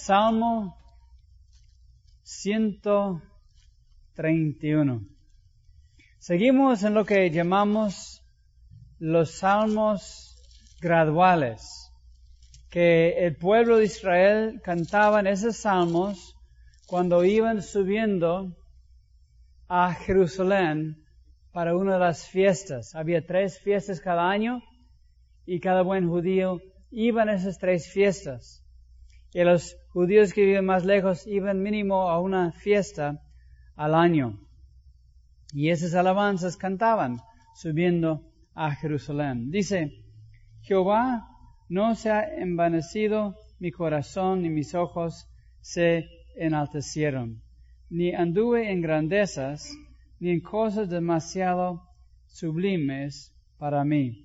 Salmo 131. Seguimos en lo que llamamos los salmos graduales, que el pueblo de Israel cantaba en esos salmos cuando iban subiendo a Jerusalén para una de las fiestas. Había 3 fiestas cada año y cada buen judío iba a esas 3 fiestas. Y los judíos que viven más lejos iban mínimo a una fiesta al año. Y esas alabanzas cantaban subiendo a Jerusalén. Dice, Jehová, no se ha envanecido mi corazón ni mis ojos se enaltecieron, ni anduve en grandezas, ni en cosas demasiado sublimes para mí.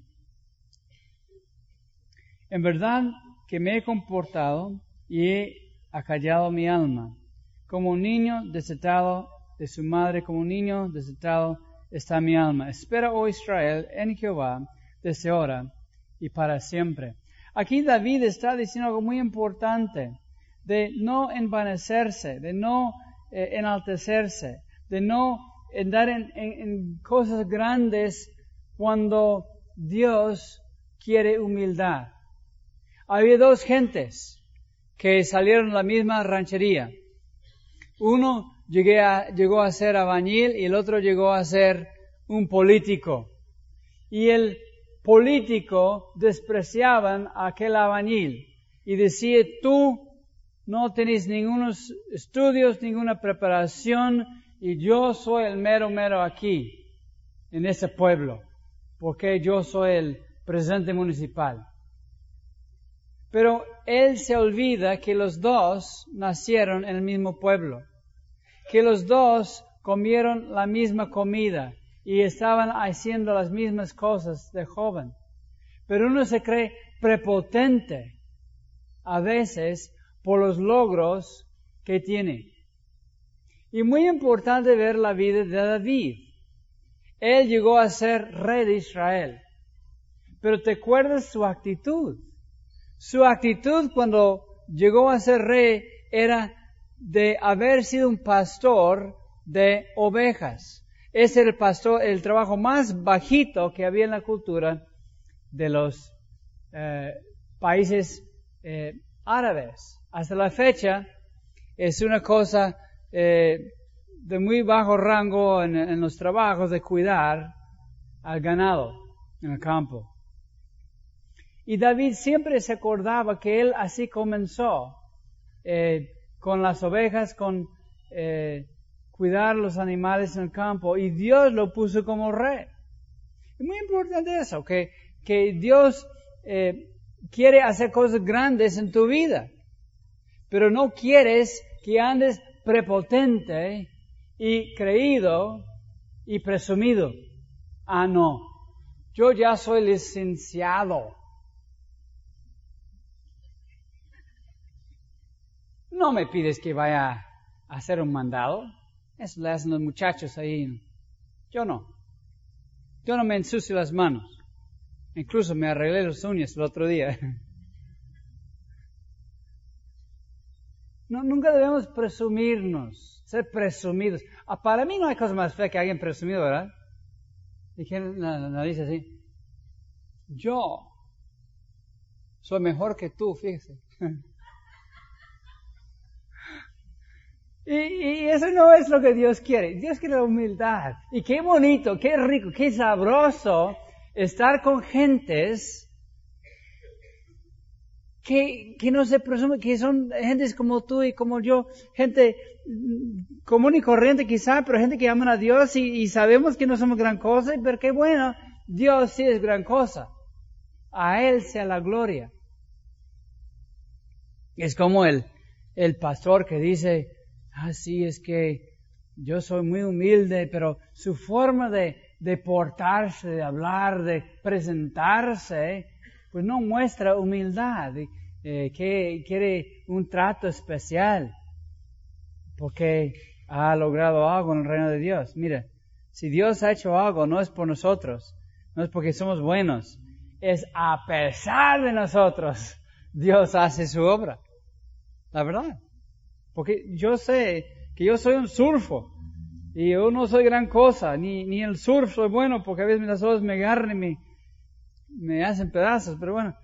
En verdad que me he comportado y he acallado mi alma, como un niño desatado de su madre, como un niño desatado está mi alma. Espera, oh Israel, en Jehová, desde ahora y para siempre. Aquí David está diciendo algo muy importante, de no envanecerse, de no enaltecerse, de no andar en cosas grandes cuando Dios quiere humildad. Había 2 gentes que salieron de la misma ranchería. Uno llegó a ser albañil y el otro llegó a ser un político. Y el político despreciaban a aquel albañil y decía, tú no tenés ningunos estudios, ninguna preparación y yo soy el mero aquí, en ese pueblo, porque yo soy el presidente municipal. Pero él se olvida que los 2 nacieron en el mismo pueblo, que los 2 comieron la misma comida y estaban haciendo las mismas cosas de joven. Pero uno se cree prepotente a veces por los logros que tiene. Y muy importante ver la vida de David. Él llegó a ser rey de Israel. Pero ¿te acuerdas su actitud? Su actitud cuando llegó a ser rey era de haber sido un pastor de ovejas. Ese era el trabajo más bajito que había en la cultura de los países árabes. Hasta la fecha es una cosa de muy bajo rango en los trabajos de cuidar al ganado en el campo. Y David siempre se acordaba que él así comenzó, con las ovejas, con cuidar los animales en el campo, y Dios lo puso como rey. Es muy importante eso, que Dios quiere hacer cosas grandes en tu vida, pero no quieres que andes prepotente y creído y presumido. Ah, no, yo ya soy licenciado. No me pides que vaya a hacer un mandado. Eso le hacen los muchachos ahí. Yo no me ensucio las manos. Incluso me arreglé las uñas el otro día. No, nunca debemos presumirnos, ser presumidos. Para mí no hay cosa más fea que alguien presumido, ¿verdad? Y que la dice así. Yo soy mejor que tú, fíjese. Y eso no es lo que Dios quiere. Dios quiere la humildad. Y qué bonito, qué rico, qué sabroso estar con gentes que no se presumen, que son gentes como tú y como yo, gente común y corriente quizá, pero gente que aman a Dios y sabemos que no somos gran cosa, pero qué bueno, Dios sí es gran cosa. A Él sea la gloria. Es como el pastor que dice, sí, es que yo soy muy humilde, pero su forma de portarse, de hablar, de presentarse, pues no muestra humildad, que quiere un trato especial, porque ha logrado algo en el reino de Dios. Mira, si Dios ha hecho algo, no es por nosotros, no es porque somos buenos, es a pesar de nosotros, Dios hace su obra. la verdad. Porque yo sé que yo soy un surfo y yo no soy gran cosa, ni el surf soy bueno porque a veces las olas me agarran y me hacen pedazos, pero bueno,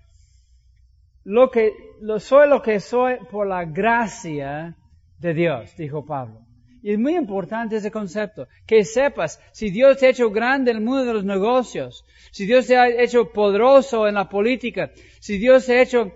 soy lo que soy por la gracia de Dios, dijo Pablo. Y es muy importante ese concepto, que sepas, si Dios te ha hecho grande en el mundo de los negocios, si Dios te ha hecho poderoso en la política, si Dios te ha hecho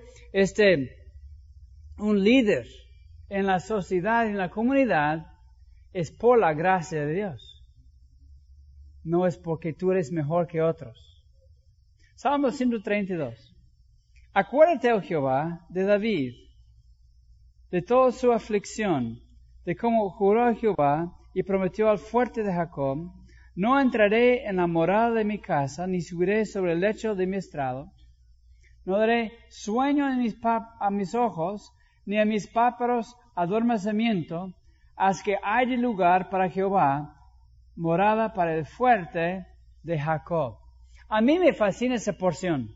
un líder en la sociedad y en la comunidad, es por la gracia de Dios. No es porque tú eres mejor que otros. Salmo 132. Acuérdate, oh Jehová, de David, de toda su aflicción, de cómo juró Jehová y prometió al fuerte de Jacob: no entraré en la morada de mi casa, ni subiré sobre el lecho de mi estrado. No daré sueño a mis ojos, ni a mis párpados adormecimiento, hasta que haya lugar para Jehová, morada para el fuerte de Jacob. A mí me fascina esa porción.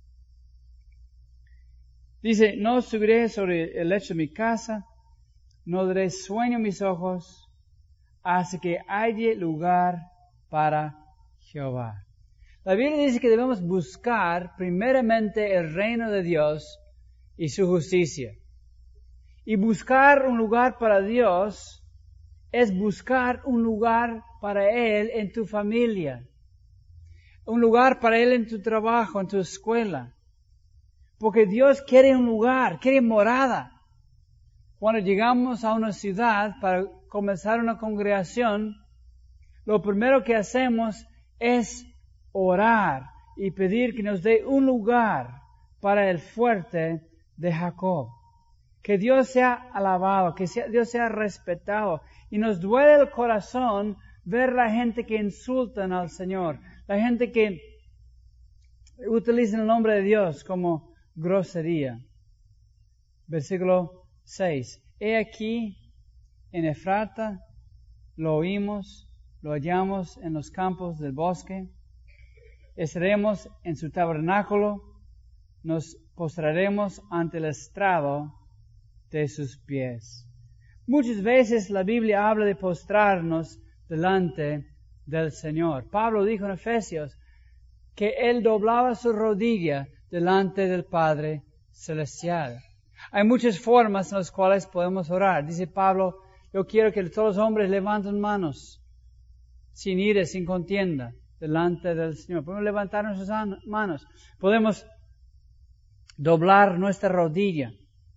Dice, no subiré sobre el lecho de mi casa, no daré sueño a mis ojos, hasta que haya lugar para Jehová. La Biblia dice que debemos buscar primeramente el reino de Dios y su justicia. Y buscar un lugar para Dios es buscar un lugar para Él en tu familia, un lugar para Él en tu trabajo, en tu escuela. Porque Dios quiere un lugar, quiere morada. Cuando llegamos a una ciudad para comenzar una congregación, lo primero que hacemos es orar y pedir que nos dé un lugar para el fuerte de Jacob. Que Dios sea alabado, que Dios sea respetado. Y nos duele el corazón ver la gente que insultan al Señor, la gente que utiliza el nombre de Dios como grosería. Versículo 6. He aquí en Efrata, lo oímos, lo hallamos en los campos del bosque. Estaremos en su tabernáculo, nos postraremos ante el estrado de sus pies. Muchas veces la Biblia habla de postrarnos delante del Señor. Pablo dijo en Efesios que él doblaba su rodilla delante del Padre Celestial. Hay muchas formas en las cuales podemos orar. Dice Pablo, yo quiero que todos los hombres levanten manos, sin ira, sin contienda, delante del Señor. Podemos levantar nuestras manos. Podemos doblar nuestra rodilla.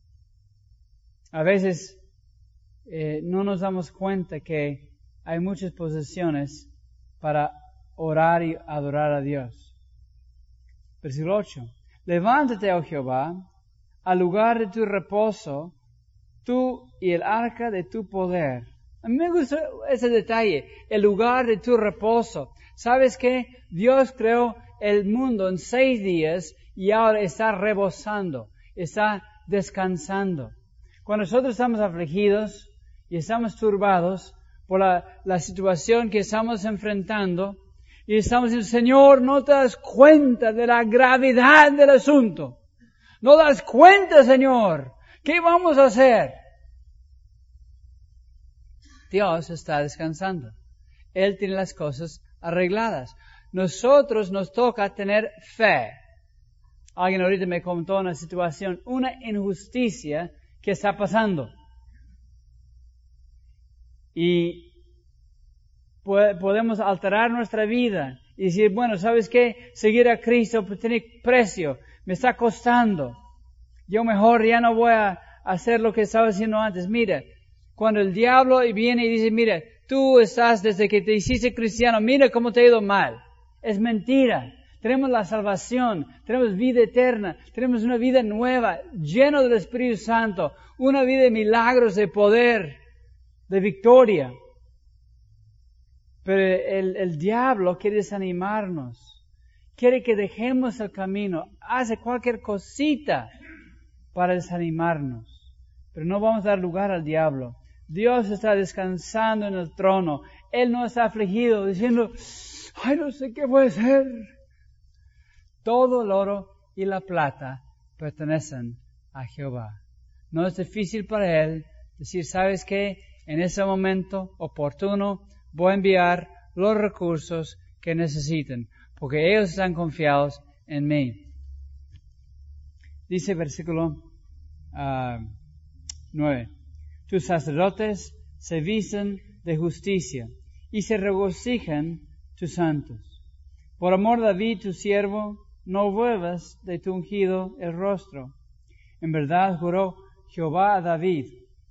A veces no nos damos cuenta que hay muchas posiciones para orar y adorar a Dios. Versículo 8. Levántate, oh Jehová, al lugar de tu reposo, tú y el arca de tu poder. A mí me gusta ese detalle, el lugar de tu reposo. ¿Sabes qué? Dios creó el mundo en 6 días y ahora está reposando, está descansando. Cuando nosotros estamos afligidos y estamos turbados por la situación que estamos enfrentando y estamos diciendo, Señor, no te das cuenta de la gravedad del asunto. No das cuenta, Señor. ¿Qué vamos a hacer? Dios está descansando. Él tiene las cosas arregladas. Nosotros nos toca tener fe. Alguien ahorita me contó una situación, una injusticia que está pasando. Y podemos alterar nuestra vida y decir, bueno, ¿sabes qué? Seguir a Cristo tiene precio, me está costando. Yo mejor ya no voy a hacer lo que estaba haciendo antes. Mira, cuando el diablo viene y dice, mira, tú estás desde que te hiciste cristiano, mira cómo te ha ido mal. Es mentira. Tenemos la salvación, tenemos vida eterna, tenemos una vida nueva, llena del Espíritu Santo, una vida de milagros, de poder, de victoria. Pero el diablo quiere desanimarnos, quiere que dejemos el camino, hace cualquier cosita para desanimarnos. Pero no vamos a dar lugar al diablo. Dios está descansando en el trono. Él no está afligido, diciendo, ay, no sé qué voy a hacer. Todo el oro y la plata pertenecen a Jehová. No es difícil para Él decir, ¿sabes qué? En ese momento oportuno voy a enviar los recursos que necesiten, porque ellos están confiados en mí. Dice versículo 9. Tus sacerdotes se visten de justicia y se regocijan tus santos. Por amor de David, tu siervo, no vuelvas de tu ungido el rostro. En verdad juró Jehová a David,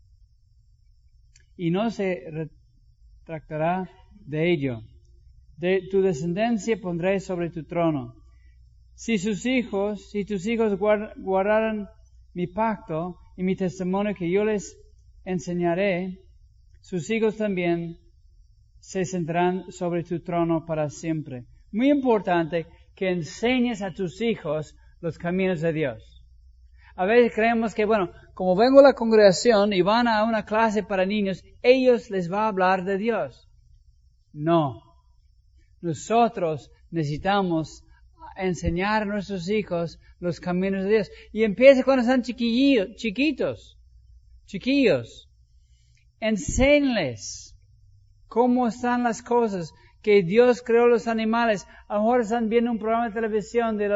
y no se retractará de ello. De tu descendencia pondré sobre tu trono. Si tus hijos guardaran mi pacto y mi testimonio que yo les enseñaré, sus hijos también se sentarán sobre tu trono para siempre. Muy importante que enseñes a tus hijos los caminos de Dios. A veces creemos que, como vengo a la congregación y van a una clase para niños, ellos les va a hablar de Dios. No. Nosotros necesitamos enseñar a nuestros hijos los caminos de Dios. Y empieza cuando están chiquillos. Enséñales cómo están las cosas, que Dios creó los animales. A lo mejor están viendo un programa de televisión de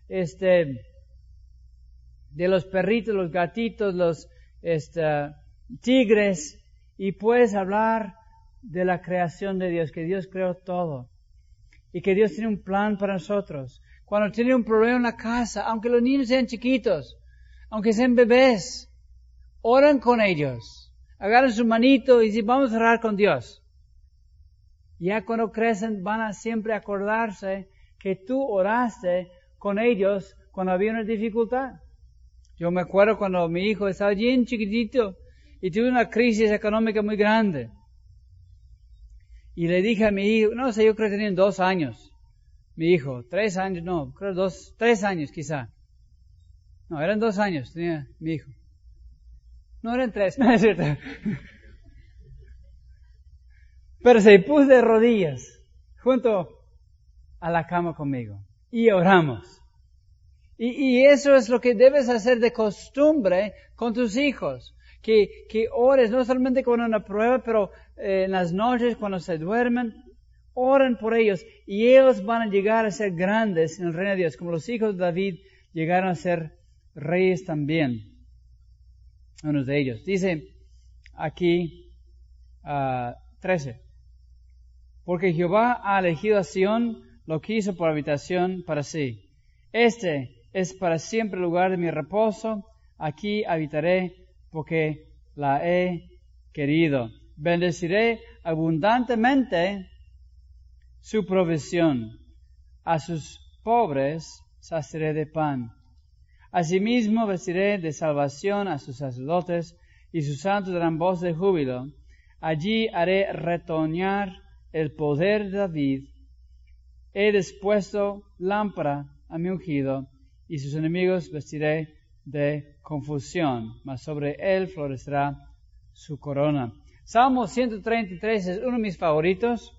los perritos, los gatitos, los tigres, y puedes hablar de la creación de Dios, que Dios creó todo, y que Dios tiene un plan para nosotros. Cuando tienen un problema en la casa, aunque los niños sean chiquitos, aunque sean bebés, oran con ellos, agarran su manito y dicen, vamos a orar con Dios. Ya cuando crecen van a siempre acordarse que tú oraste con ellos cuando había una dificultad. Yo me acuerdo cuando mi hijo estaba bien chiquitito y tuve una crisis económica muy grande. Y le dije a mi hijo, yo creo que tenían 2 años. Mi hijo, 3 años, 3 años quizá. No, eran 2 años, tenía mi hijo. No, eran 3, no es cierto. Pero se puso de rodillas junto a la cama conmigo y oramos. Y eso es lo que debes hacer de costumbre con tus hijos. Que ores, no solamente con una prueba, pero en las noches cuando se duermen, oren por ellos. Y ellos van a llegar a ser grandes en el reino de Dios, como los hijos de David llegaron a ser reyes también. Unos de ellos. Dice aquí 13. Porque Jehová ha elegido a Sión, lo quiso por habitación para sí. Este es para siempre el lugar de mi reposo. Aquí habitaré porque la he querido. Bendeciré abundantemente su provisión. A sus pobres saciaré de pan. Asimismo vestiré de salvación a sus sacerdotes, y sus santos darán voz de júbilo. Allí haré retoñar el poder de David. He dispuesto lámpara a mi ungido, y sus enemigos vestiré de confusión, mas sobre él florecerá su corona. Salmo 133 es uno de mis favoritos.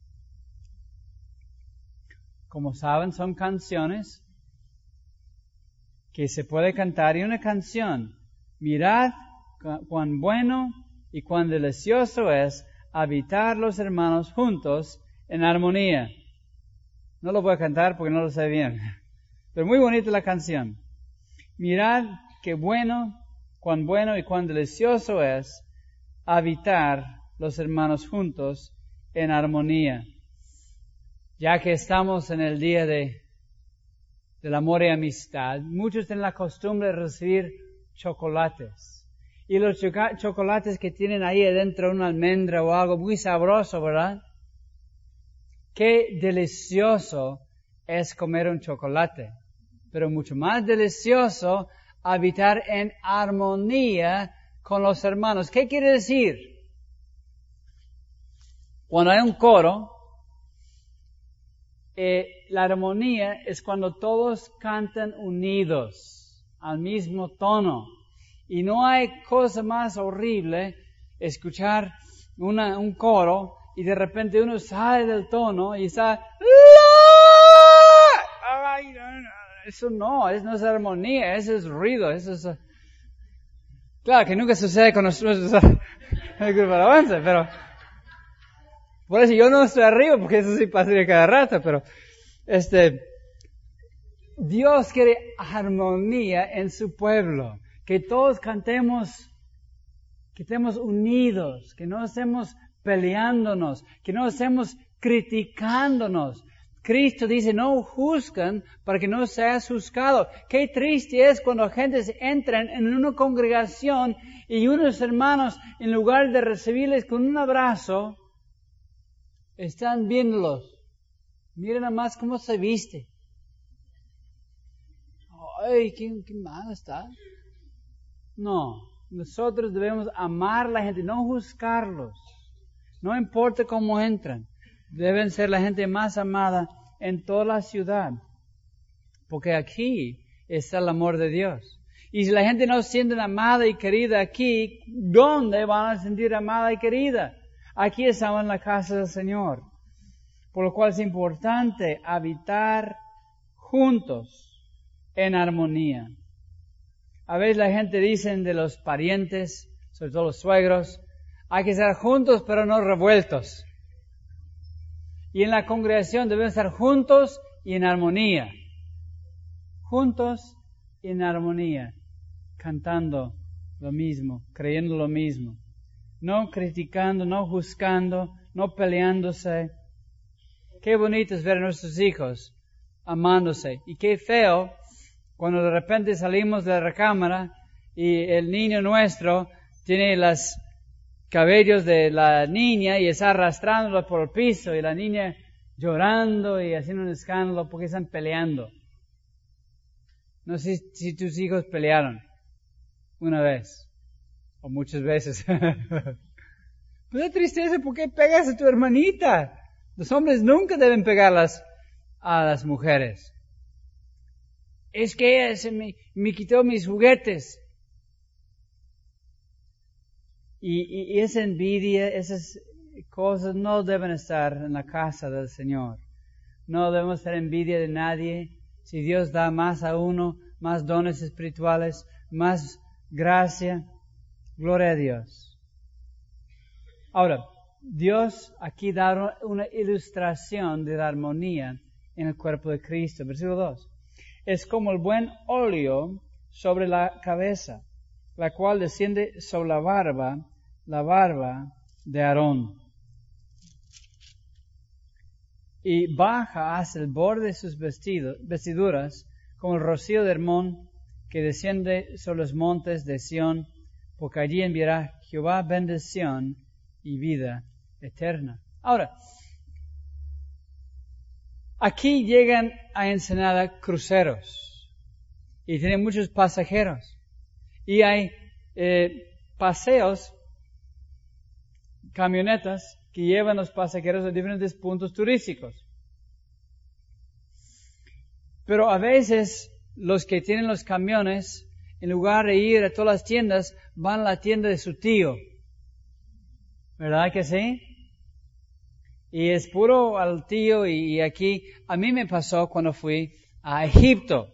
Como saben, son canciones que se puede cantar, y una canción, mirad cuán bueno y cuán delicioso es habitar los hermanos juntos en armonía. No lo voy a cantar porque no lo sé bien, pero muy bonita la canción. Mirad cuán bueno y cuán delicioso es habitar los hermanos juntos en armonía. Ya que estamos en el día del amor y amistad, muchos tienen la costumbre de recibir chocolates. Y los chocolates que tienen ahí adentro una almendra o algo muy sabroso, ¿verdad? Qué delicioso es comer un chocolate. Pero mucho más delicioso habitar en armonía con los hermanos. ¿Qué quiere decir? Cuando hay un coro, la armonía es cuando todos cantan unidos, al mismo tono. Y no hay cosa más horrible escuchar un coro y de repente uno sale del tono y está... Eso no es armonía, eso es ruido, eso es... Claro que nunca sucede con nosotros en el grupo de alabanza, pero por eso yo no estoy arriba, porque eso sí pasaría cada rato, pero Dios quiere armonía en su pueblo, que todos cantemos, que estemos unidos, que no estemos peleándonos, que no estemos criticándonos. Cristo dice, no juzgan para que no seas juzgado. Qué triste es cuando gente entra en una congregación y unos hermanos, en lugar de recibirles con un abrazo, están viéndolos. Miren nada más cómo se viste. Ay, qué mal está. No, nosotros debemos amar a la gente, no juzgarlos. No importa cómo entran. Deben ser la gente más amada en toda la ciudad. Porque aquí está el amor de Dios. Y si la gente no se siente amada y querida aquí, ¿dónde van a sentir amada y querida? Aquí estamos en la casa del Señor. Por lo cual es importante habitar juntos en armonía. A veces la gente dice de los parientes, sobre todo los suegros, hay que estar juntos pero no revueltos. Y en la congregación debemos estar juntos y en armonía. Juntos y en armonía. Cantando lo mismo, creyendo lo mismo. No criticando, no juzgando, no peleándose. Qué bonito es ver a nuestros hijos amándose. Y qué feo cuando de repente salimos de la recámara y el niño nuestro tiene los cabellos de la niña y está arrastrándolo por el piso y la niña llorando y haciendo un escándalo porque están peleando. No sé si tus hijos pelearon una vez o muchas veces. Pues es tristeza, ¿por qué pegas a tu hermanita? Los hombres nunca deben pegarlas a las mujeres. Es que ella me quitó mis juguetes. Y esa envidia, esas cosas no deben estar en la casa del Señor. No debemos tener envidia de nadie. Si Dios da más a uno, más dones espirituales, más gracia, gloria a Dios. Ahora, Dios aquí da una ilustración de la armonía en el cuerpo de Cristo. Versículo 2. Es como el buen óleo sobre la cabeza, la cual desciende sobre la barba de Aarón, y baja hasta el borde de sus vestiduras, como el rocío de Hermón que desciende sobre los montes de Sión, porque allí enviará Jehová bendición y vida eterna. Ahora, aquí llegan a Ensenada cruceros y tienen muchos pasajeros y hay paseos, camionetas que llevan los pasajeros a diferentes puntos turísticos. Pero a veces los que tienen los camiones, en lugar de ir a todas las tiendas, van a la tienda de su tío. ¿Verdad que sí? Y es puro al tío y aquí, a mí me pasó cuando fui a Egipto.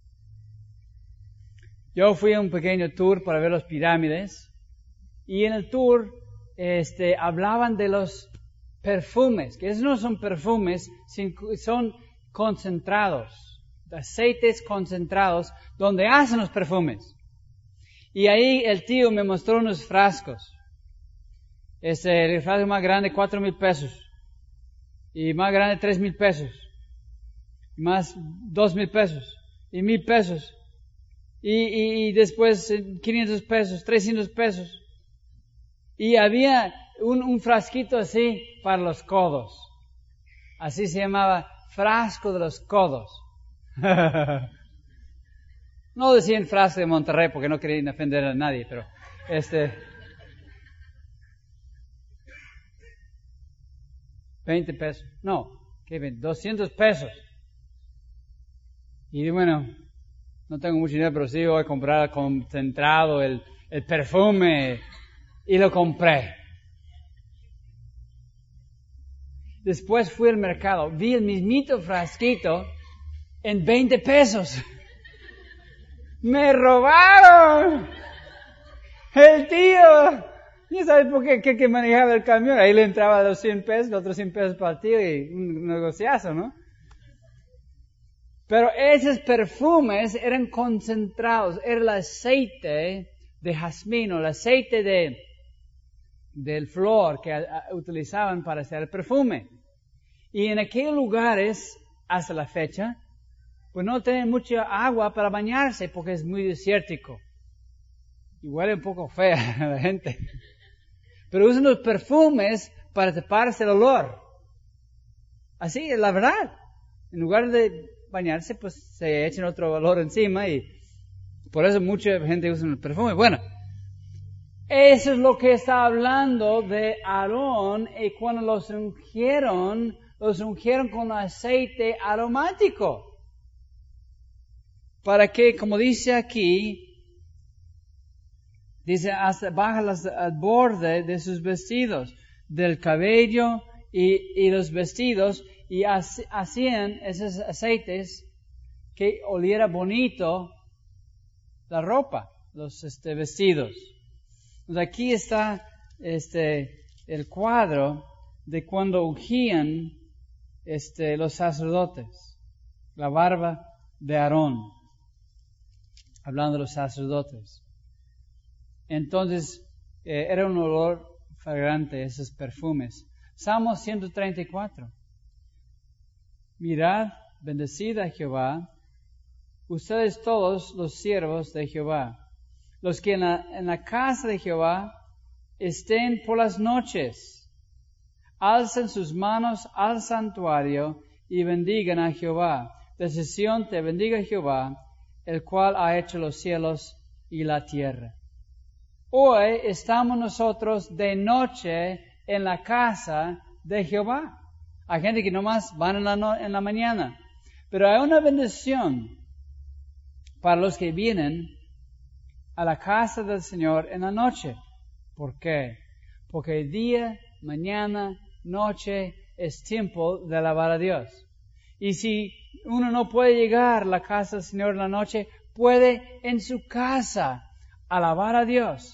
Yo fui a un pequeño tour para ver las pirámides y en el tour hablaban de los perfumes, que esos no son perfumes, son concentrados, aceites concentrados donde hacen los perfumes. Y ahí el tío me mostró unos frascos. El frasco más grande, 4,000 pesos. Y más grande, 3,000 pesos. Y más, 2,000 pesos. Y 1,000 pesos. Y después 500 pesos, 300 pesos. Y había un frasquito así para los codos. Así se llamaba, frasco de los codos. No decían frasco de Monterrey porque no querían ofender a nadie, pero 20 pesos. No, ¿qué 20? 200 pesos. Y bueno, no tengo mucho dinero, pero sí voy a comprar concentrado el perfume. Y lo compré. Después fui al mercado, vi el mismito frasquito en 20 pesos. ¡Me robaron! El tío, ¿ya sabes por qué que manejaba el camión? Ahí le entraba los 100 pesos, los otros 100 pesos para el tío y un negociazo, ¿no? Pero esos perfumes eran concentrados, era el aceite de jazmín o el aceite del flor que utilizaban para hacer el perfume. Y en aquellos lugares, hasta la fecha, pues no tienen mucha agua para bañarse porque es muy desértico. Y huele un poco fea a la gente. Pero usan los perfumes para taparse el olor. Así es la verdad. En lugar de bañarse, pues se echan otro olor encima y por eso mucha gente usa el perfume. Bueno, eso es lo que está hablando de Aarón y cuando los ungieron con aceite aromático. Para que, como dice aquí, dice hasta baja al borde de sus vestidos, del cabello y los vestidos, y hacían esos aceites que oliera bonito la ropa, los vestidos. Entonces aquí está el cuadro de cuando ungían los sacerdotes, la barba de Aarón, hablando de los sacerdotes. Entonces era un olor fragante esos perfumes. Salmo 134. Mirad, bendecid a Jehová, ustedes todos los siervos de Jehová, los que en la casa de Jehová estén por las noches, alcen sus manos al santuario y bendigan a Jehová. De Sión te bendiga Jehová, el cual ha hecho los cielos y la tierra. Hoy estamos nosotros de noche en la casa de Jehová. Hay gente que nomás van en la mañana. Pero hay una bendición para los que vienen a la casa del Señor en la noche. ¿Por qué? Porque día, mañana, noche es tiempo de alabar a Dios. Y si uno no puede llegar a la casa del Señor en la noche, puede en su casa alabar a Dios,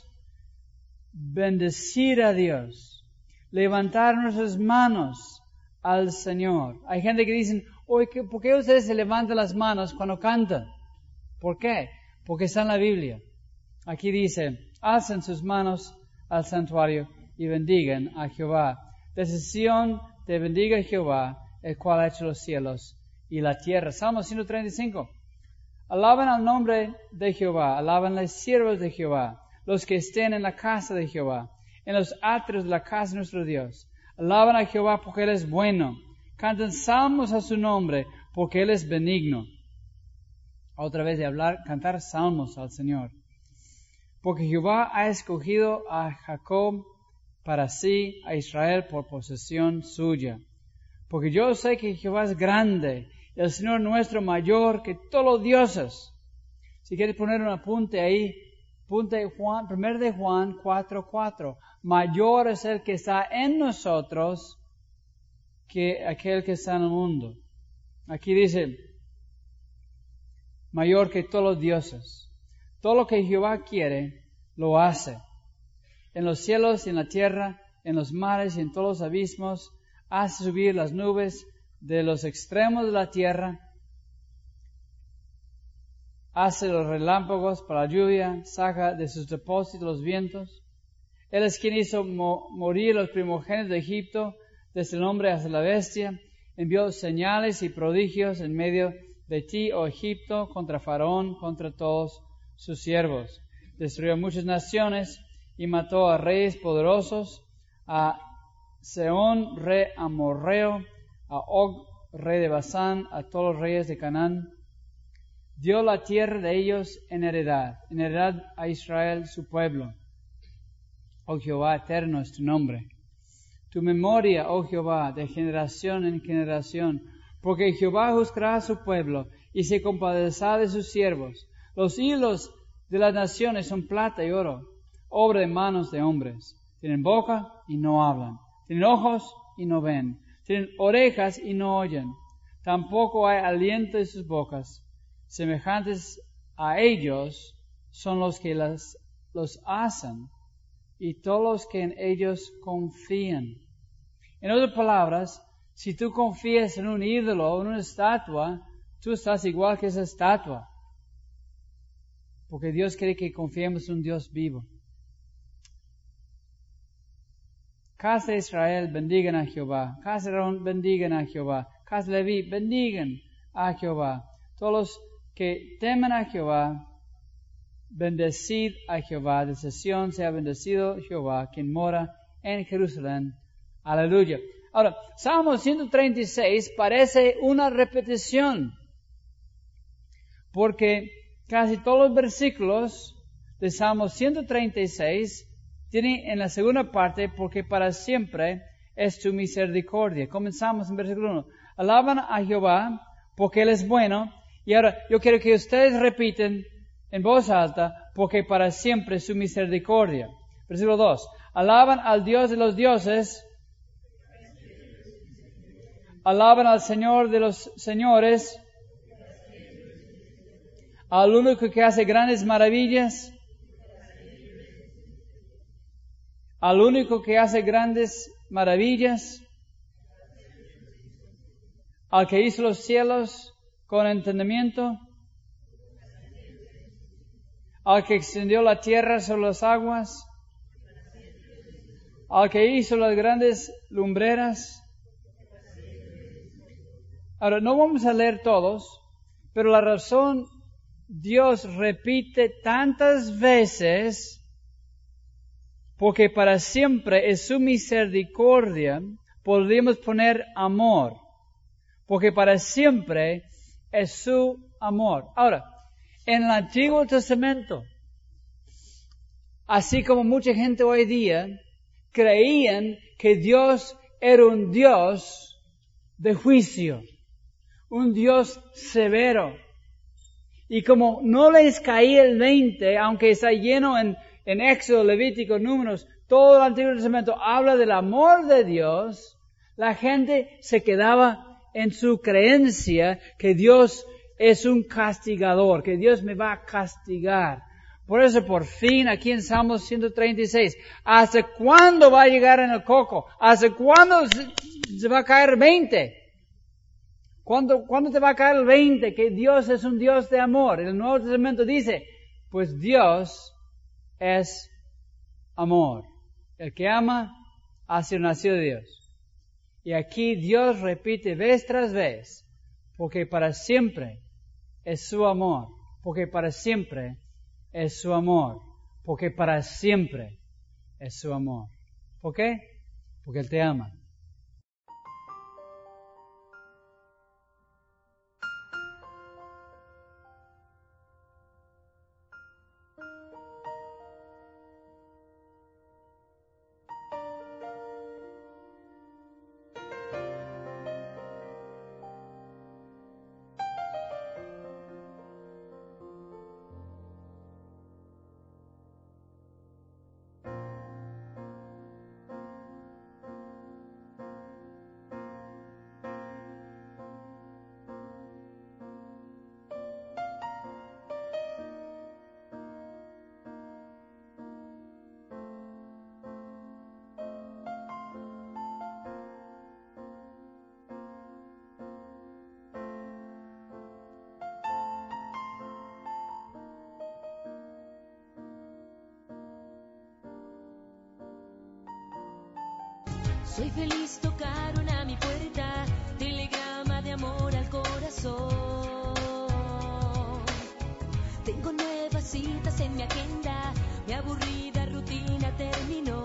bendecir a Dios, levantar nuestras manos al Señor. Hay gente que dice, oye, ¿por qué ustedes se levantan las manos cuando cantan? ¿Por qué? Porque está en la Biblia. Aquí dice, alcen sus manos al santuario y bendigan a Jehová. De Sión te bendiga Jehová, el cual ha hecho los cielos y la tierra. Salmo 135. Alaban al nombre de Jehová, alaban los siervos de Jehová, los que estén en la casa de Jehová, en los atrios de la casa de nuestro Dios. Alaban a Jehová porque Él es bueno. Canten salmos a su nombre porque Él es benigno. Otra vez de cantar salmos al Señor. Porque Jehová ha escogido a Jacob para sí, a Israel por posesión suya. Porque yo sé que Jehová es grande, el Señor nuestro mayor que todos los dioses. Si quieres poner un apunte ahí, apunte 1 de Juan 4:4. Mayor es el que está en nosotros que aquel que está en el mundo. Aquí dice, mayor que todos los dioses. Todo lo que Jehová quiere, lo hace. En los cielos y en la tierra, en los mares y en todos los abismos, hace subir las nubes de los extremos de la tierra, hace los relámpagos para la lluvia, saca de sus depósitos los vientos. Él es quien hizo morir los primogénitos de Egipto, desde el hombre hasta la bestia, envió señales y prodigios en medio de ti, oh Egipto, contra Faraón, contra todos sus siervos. Destruyó muchas naciones y mató a reyes poderosos, a Sehón, rey amorreo, a Og, rey de Basán, a todos los reyes de Canaán. Dio la tierra de ellos en heredad a Israel su pueblo. Oh Jehová, eterno es tu nombre. Tu memoria, oh Jehová, de generación en generación, porque Jehová juzgará a su pueblo y se compadecerá de sus siervos. Los hilos de las naciones son plata y oro, obra de manos de hombres. Tienen boca y no hablan, tienen ojos y no ven, tienen orejas y no oyen. Tampoco hay aliento en sus bocas. Semejantes a ellos son los que los hacen y todos los que en ellos confían. En otras palabras, si tú confías en un ídolo o en una estatua, tú estás igual que esa estatua. Porque Dios quiere que confiemos en un Dios vivo. Casa de Israel, bendigan a Jehová. Casa de Aarón, bendigan a Jehová. Casa de Leví, bendigan a Jehová. Todos los que temen a Jehová, bendecid a Jehová. De Sión sea bendecido Jehová, quien mora en Jerusalén. Aleluya. Ahora, Salmo 136 parece una repetición, porque casi todos los versículos de Salmo 136 tienen en la segunda parte, porque para siempre es tu misericordia. Comenzamos en versículo 1. Alaban a Jehová, porque Él es bueno. Y ahora, yo quiero que ustedes repiten en voz alta, porque para siempre es su misericordia. Versículo 2. Alaban al Dios de los dioses. Alaban al Señor de los señores. Al único que hace grandes maravillas. Al único que hace grandes maravillas. Al que hizo los cielos con entendimiento. Al que extendió la tierra sobre las aguas. Al que hizo las grandes lumbreras. Ahora, no vamos a leer todos, pero la razón Dios repite tantas veces, porque para siempre es su misericordia, podríamos poner amor, porque para siempre es su amor. Ahora, en el Antiguo Testamento, así como mucha gente hoy día, creían que Dios era un Dios de juicio, un Dios severo. Y como no les caía el 20, aunque está lleno en Éxodo, Levítico, Números, todo el Antiguo Testamento habla del amor de Dios, la gente se quedaba en su creencia que Dios es un castigador, que Dios me va a castigar. Por eso, por fin, aquí en Salmos 136, ¿hasta cuándo va a llegar en el coco? ¿Hasta cuándo se va a caer 20? ¿Cuándo te va a caer el 20? Que Dios es un Dios de amor. El Nuevo Testamento dice, pues Dios es amor. El que ama, ha sido nacido de Dios. Y aquí Dios repite vez tras vez, porque para siempre es su amor. Porque para siempre es su amor. Porque para siempre es su amor. ¿Por qué? Porque Él te ama. Soy feliz, tocaron a mi puerta, telegrama de amor al corazón. Tengo nuevas citas en mi agenda, mi aburrida rutina terminó.